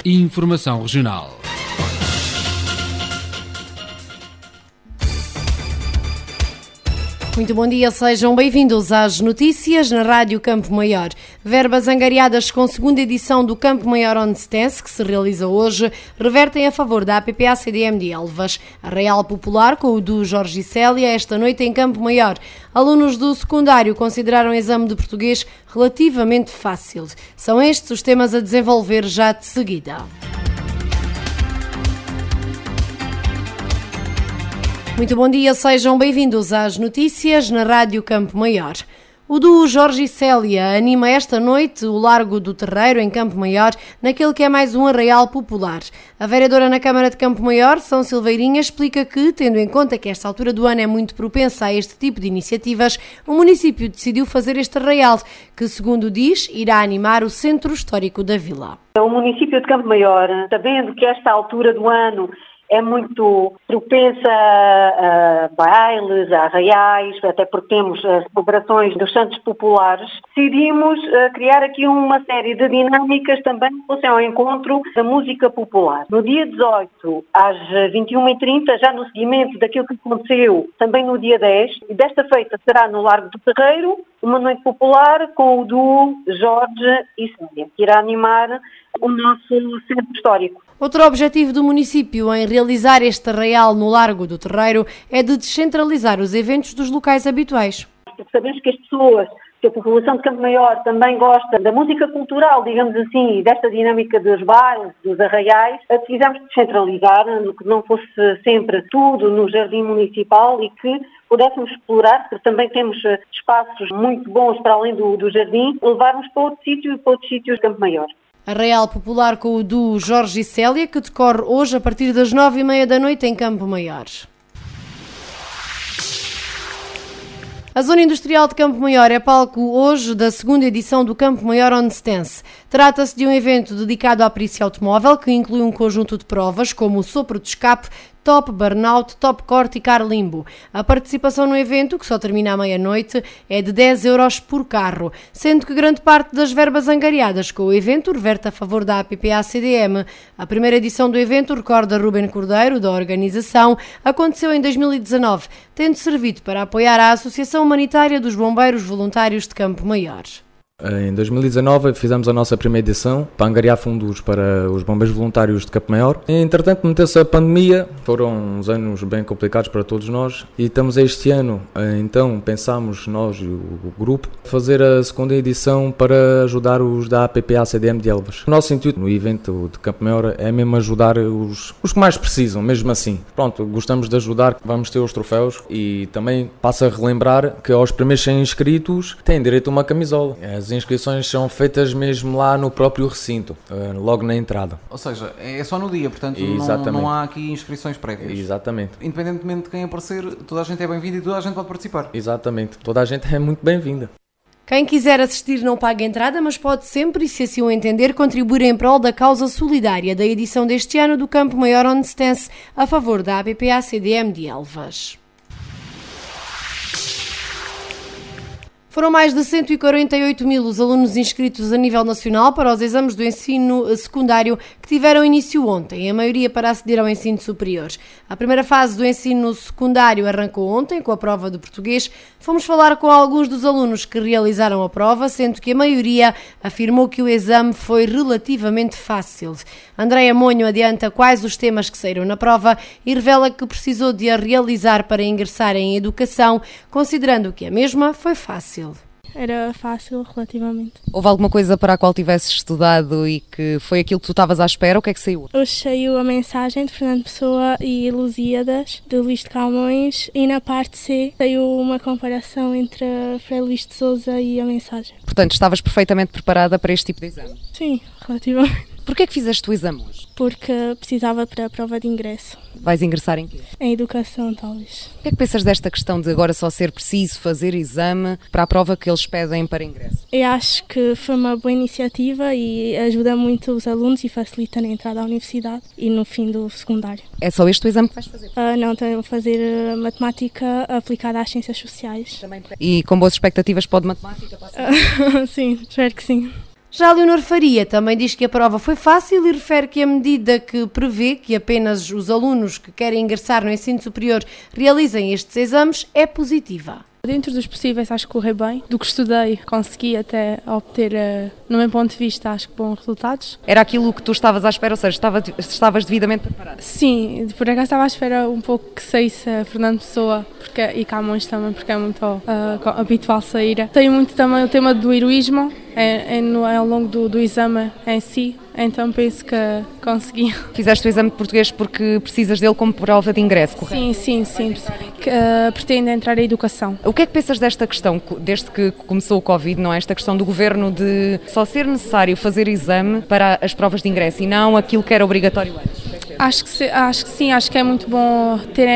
e informação regional. Muito bom dia, sejam bem-vindos às notícias na Rádio Campo Maior. Verbas angariadas com a segunda edição do Campo Maior On Distance, que se realiza hoje, revertem a favor da APPA-CDM de Elvas. A Real Popular, com o do Jorge e Célia, esta noite em Campo Maior. Alunos do secundário consideraram o exame de português relativamente fácil. São estes os temas a desenvolver já de seguida. Muito bom dia, sejam bem-vindos às notícias na Rádio Campo Maior. O duo Jorge e Célia anima esta noite o Largo do Terreiro, em Campo Maior, naquele que é mais um arraial popular. A vereadora na Câmara de Campo Maior, São Silveirinha, explica que, tendo em conta que esta altura do ano é muito propensa a este tipo de iniciativas, o município decidiu fazer este arraial, que, segundo diz, irá animar o centro histórico da vila. O município de Campo Maior, sabendo que esta altura do ano é muito propensa a bailes, a arraiais, até porque temos as celebrações dos santos populares, decidimos criar aqui uma série de dinâmicas também que fossem ao encontro da música popular. No dia 18, às 21h30, já no seguimento daquilo que aconteceu também no dia 10, e desta feita será no Largo do Terreiro, uma noite popular com o duo Jorge e Célia, que irá animar o nosso centro histórico. Outro objetivo do município em realizar este arraial no Largo do Terreiro é de descentralizar os eventos dos locais habituais. Sabemos que as pessoas, que a população de Campo Maior também gosta da música cultural, digamos assim, e desta dinâmica dos bailes, dos arraiais, precisamos descentralizar, que não fosse sempre tudo no jardim municipal e que pudéssemos explorar, porque também temos espaços muito bons para além do jardim, levarmos para outro sítio e para outros sítios de Campo Maior. Arraial Popular com o duo Jorge e Célia, que decorre hoje a partir das 9h30 da noite em Campo Maior. A Zona Industrial de Campo Maior é palco hoje da segunda edição do Campo Maior On Distance. Trata-se de um evento dedicado à perícia automóvel que inclui um conjunto de provas como o sopro de escape, top, burnout, top corte e car limbo. A participação no evento, que só termina à meia-noite, é de 10 euros por carro, sendo que grande parte das verbas angariadas com o evento reverte a favor da APPA-CDM. A primeira edição do evento, recorda Ruben Cordeiro, da organização, aconteceu em 2019, tendo servido para apoiar a Associação Humanitária dos Bombeiros Voluntários de Campo Maior. Em 2019 fizemos a nossa primeira edição para angariar fundos para os bombeiros voluntários de Campo Maior. Entretanto, meteu-se a pandemia, foram uns anos bem complicados para todos nós e estamos este ano, então pensámos nós e o grupo, fazer a segunda edição para ajudar os da APPA-CDM de Elvas. O nosso intuito no evento de Campo Maior é mesmo ajudar os que mais precisam, mesmo assim. Pronto, gostamos de ajudar, vamos ter os troféus e também passo a relembrar que aos primeiros 100 inscritos têm direito a uma camisola. As inscrições são feitas mesmo lá no próprio recinto, logo na entrada. Ou seja, é só no dia, portanto não há aqui inscrições prévias. Exatamente. Independentemente de quem aparecer, toda a gente é bem-vinda e toda a gente pode participar. Exatamente. Toda a gente é muito bem-vinda. Quem quiser assistir não paga entrada, mas pode sempre, se assim o entender, contribuir em prol da causa solidária da edição deste ano do Campo Maior On Distance a favor da APPA-CDM de Elvas. Foram mais de 148 mil os alunos inscritos a nível nacional para os exames do ensino secundário que tiveram início ontem, a maioria para aceder ao ensino superior. A primeira fase do ensino secundário arrancou ontem com a prova de português. Fomos falar com alguns dos alunos que realizaram a prova, sendo que a maioria afirmou que o exame foi relativamente fácil. Andréia Monho adianta quais os temas que saíram na prova e revela que precisou de a realizar para ingressar em educação, considerando que a mesma foi fácil. Era fácil, relativamente. Houve alguma coisa para a qual tivesses estudado e que foi aquilo que tu estavas à espera? O que é que saiu? Hoje saiu a mensagem de Fernando Pessoa e Lusíadas, de Luís de Camões, e na parte C saiu uma comparação entre Frei Luís de Sousa e a mensagem. Portanto, estavas perfeitamente preparada para este tipo de exame? Sim, relativamente. Porquê é que fizeste o exame hoje? Porque precisava para a prova de ingresso. Vais ingressar em quê? Em educação, talvez. O que é que pensas desta questão de agora só ser preciso fazer exame para a prova que eles pedem para ingresso? Eu acho que foi uma boa iniciativa e ajuda muito os alunos e facilita na entrada à universidade e no fim do secundário. É só este o exame que vais fazer? Não, também vou fazer matemática aplicada às ciências sociais. E com boas expectativas para o de matemática? Sim, espero que sim. Já Leonor Faria também diz que a prova foi fácil e refere que a medida que prevê que apenas os alunos que querem ingressar no ensino superior realizem estes exames é positiva. Dentro dos possíveis, acho que correu bem. Do que estudei, consegui até obter, no meu ponto de vista, acho que bons resultados. Era aquilo que tu estavas à espera, ou seja, estavas devidamente preparado? Sim, por acaso estava à espera um pouco que saísse Fernando Pessoa e Camões também, porque é muito habitual sair. Tenho muito também o tema do heroísmo, ao longo do exame em si, então penso que consegui. Fizeste o exame de português porque precisas dele como prova de ingresso, correto? Sim. Pretendo entrar em educação. O que é que pensas desta questão, desde que começou o Covid, não é? Esta questão do governo de só ser necessário fazer exame para as provas de ingresso e não aquilo que era obrigatório antes? Acho que sim, acho que é muito bom ter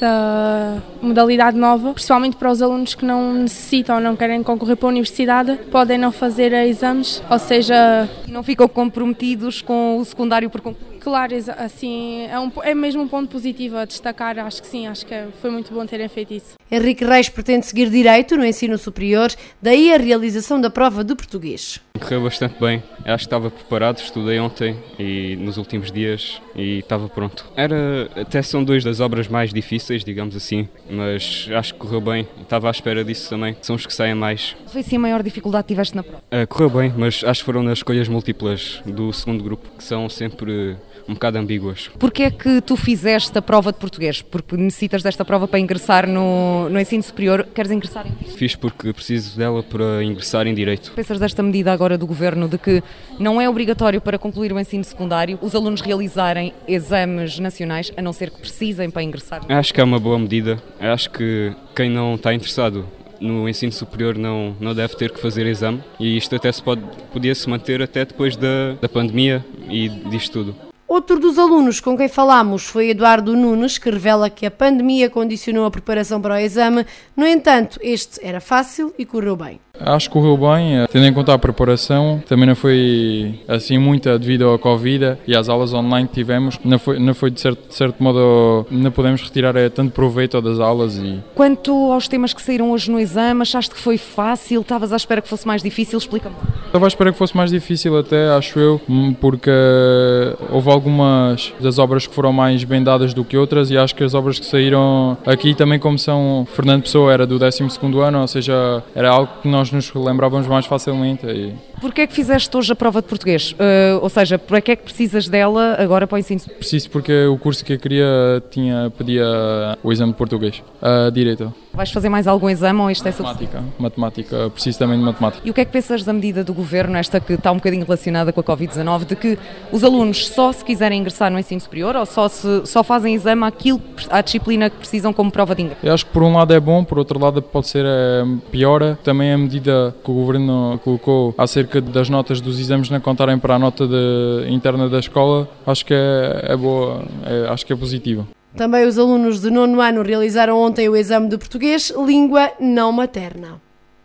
esta modalidade nova, principalmente para os alunos que não necessitam, não querem concorrer para a universidade, podem não fazer exames, ou seja... E não ficam comprometidos com o secundário por concluir. Claro, assim, é mesmo um ponto positivo a destacar, acho que sim, acho que foi muito bom terem feito isso. Henrique Reis pretende seguir Direito no ensino superior, daí a realização da prova de português. Correu bastante bem, acho que estava preparado, estudei ontem e nos últimos dias e estava pronto. Até são duas das obras mais difíceis, digamos assim, mas acho que correu bem, estava à espera disso também, são os que saem mais. Foi sim a maior dificuldade que tiveste na prova? Correu bem, mas acho que foram nas escolhas múltiplas do segundo grupo, que são sempre um bocado ambíguas. Porquê é que tu fizeste a prova de português? Porque necessitas desta prova para ingressar no ensino superior, queres ingressar em? Fiz porque preciso dela para ingressar em Direito. Pensas desta medida agora do Governo de que não é obrigatório para concluir o ensino secundário os alunos realizarem exames nacionais, a não ser que precisem para ingressar? Acho que é uma boa medida. Acho que quem não está interessado no ensino superior não deve ter que fazer exame e isto até podia-se manter até depois da pandemia e disto tudo. Outro dos alunos com quem falámos foi Eduardo Nunes, que revela que a pandemia condicionou a preparação para o exame. No entanto, este era fácil e correu bem. Acho que correu bem, tendo em conta a preparação, também não foi assim muita devido ao Covid e às aulas online que tivemos, não foi de certo modo, não podemos retirar tanto proveito das aulas. Quanto aos temas que saíram hoje no exame, achaste que foi fácil? Estavas à espera que fosse mais difícil? Explica-me. Estava à espera que fosse mais difícil até, acho eu, porque houve algumas das obras que foram mais bem dadas do que outras e acho que as obras que saíram aqui também, como são Fernando Pessoa, era do 12º ano, ou seja, era algo que nós nos lembrávamos mais facilmente. Porquê é que fizeste hoje a prova de português? Ou seja, para que é que precisas dela agora para o ensino? Preciso porque o curso que eu queria pedia o exame de português, Direito. Vais fazer mais algum exame ou isto é Matemática, preciso também de matemática. E o que é que pensas da medida do Governo, esta que está um bocadinho relacionada com a Covid-19, de que os alunos só se quiserem ingressar no ensino superior ou só fazem exame à disciplina que precisam como prova de ingresso? Eu acho que por um lado é bom, por outro lado pode ser pior. Também a medida que o Governo colocou acerca das notas dos exames não contarem para a nota interna da escola, acho que é boa, acho que é positiva. Também os alunos de 9º ano realizaram ontem o exame de português, língua não materna.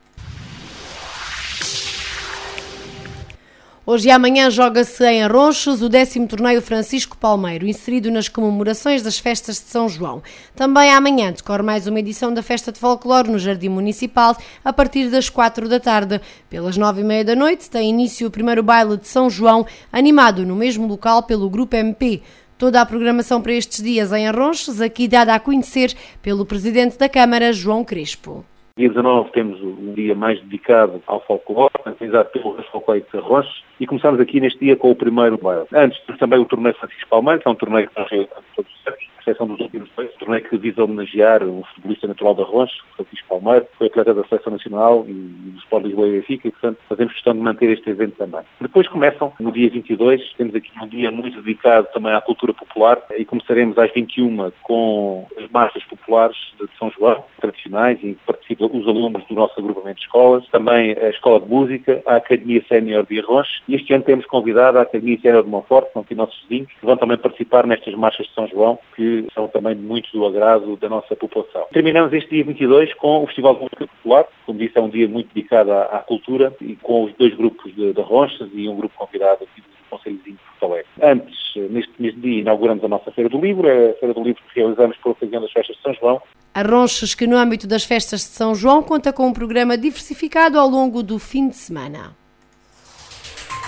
Hoje e amanhã joga-se em Arronches o 10º torneio Francisco Palmeiro, inserido nas comemorações das festas de São João. Também amanhã decorre mais uma edição da Festa de Folclore no Jardim Municipal, a partir das 4 da tarde. Pelas 9h30 da noite tem início o primeiro baile de São João, animado no mesmo local pelo Grupo MP. Toda a programação para estes dias em Arronches, aqui dada a conhecer pelo Presidente da Câmara, João Crespo. Dia 19 temos um dia mais dedicado ao folclore, organizado pelo Folclore de Arronches, e começamos aqui neste dia com o primeiro baile. Antes também o torneio Francisco Palmeiro, que é um torneio que nós realizamos todos os anos, a exceção dos últimos dois, um torneio que visa homenagear um futebolista natural de Arronches, Francisco Palmeiro, foi atleta da Seleção Nacional e do Sport Lisboa e Benfica, e portanto fazemos questão de manter este evento também. Depois começam, no dia 22, temos aqui um dia muito dedicado também à cultura popular, e começaremos às 21 com as marchas populares de São João, tradicionais, em que participam os alunos do nosso agrupamento de escolas, também a Escola de Música, a Academia Sénior de Arronches, e este ano temos convidado a Academia Sénior de Monforte, que são aqui nossos vizinhos, que vão também participar nestas marchas de São João, que são também muito do agrado da nossa população. Terminamos este dia 22 com o Festival de Música Popular, como disse, é um dia muito dedicado à cultura, e com os dois grupos de Arronches e um grupo convidado aqui do Conselhozinho de Porto Alegre. Antes, neste dia, inauguramos a nossa Feira do Livro, a Feira do Livro que realizamos por ocasião das festas de São João. Arronches, que no âmbito das festas de São João conta com um programa diversificado ao longo do fim de semana.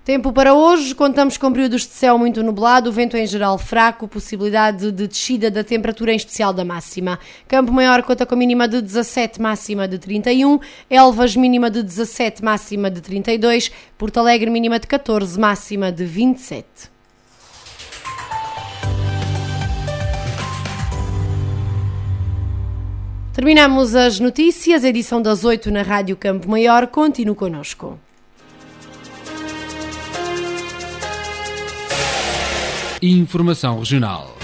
Tempo para hoje, contamos com períodos de céu muito nublado, vento em geral fraco, possibilidade de descida da temperatura, em especial da máxima. Campo Maior conta com mínima de 17, máxima de 31, Elvas mínima de 17, máxima de 32, Porto Alegre mínima de 14, máxima de 27. Terminamos as notícias, a edição das 8 na Rádio Campo Maior. Continue connosco. Informação regional.